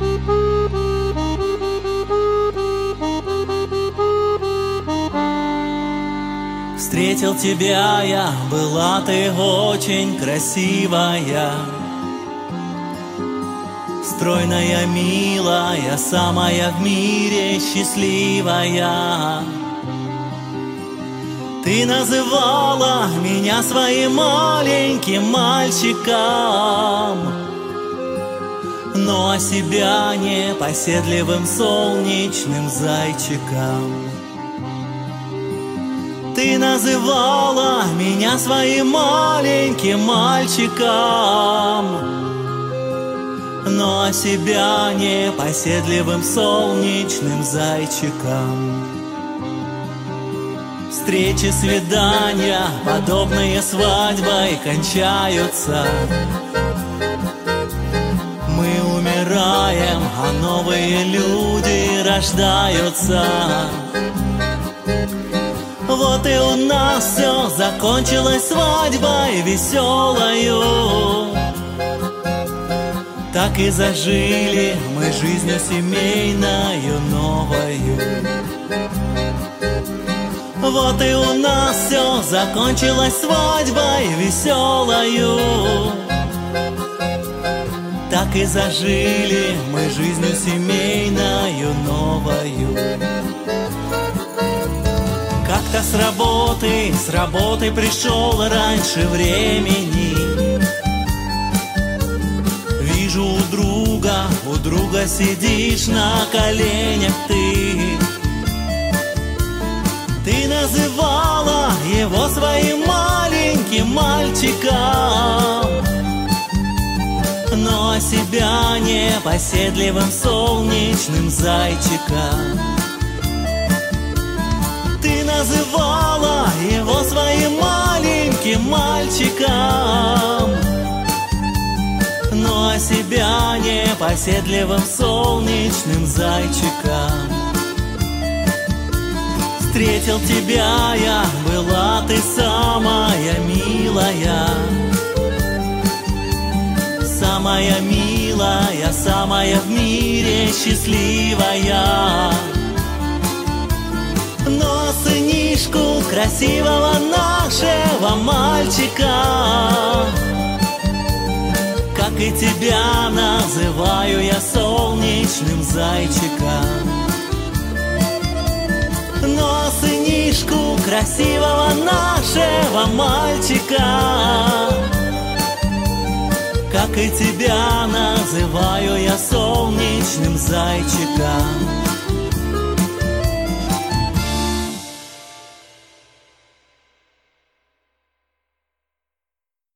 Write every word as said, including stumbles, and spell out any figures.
Встретил тебя я, была ты очень красивая, стройная, милая, самая в мире счастливая. Ты называла меня своим маленьким мальчиком, но себя непоседливым солнечным зайчиком. Ты называла меня своим маленьким мальчиком, но себя непоседливым солнечным зайчиком. Встречи, свидания, подобные свадьбой, кончаются. Мы умираем, а новые люди рождаются. Вот и у нас все закончилось свадьбой веселою. Так и зажили мы жизнью семейною новою. Вот и у нас все закончилось свадьбой веселою. Так и зажили мы жизнью семейною новою. Как-то с работы, с работы пришел раньше времени. Вижу у друга, у друга сидишь на коленях ты. Ты называла его своим маленьким мальчиком, но себя непоседливым солнечным зайчиком. Ты называла его своим маленьким мальчиком, но себя непоседливым солнечным зайчиком. Встретил тебя я, была ты самая милая, самая милая, самая в мире счастливая. Но сынишку красивого нашего мальчика, как и тебя, называю я солнечным зайчиком. Но сынишку красивого нашего мальчика, как и тебя, называю я солнечным зайчиком.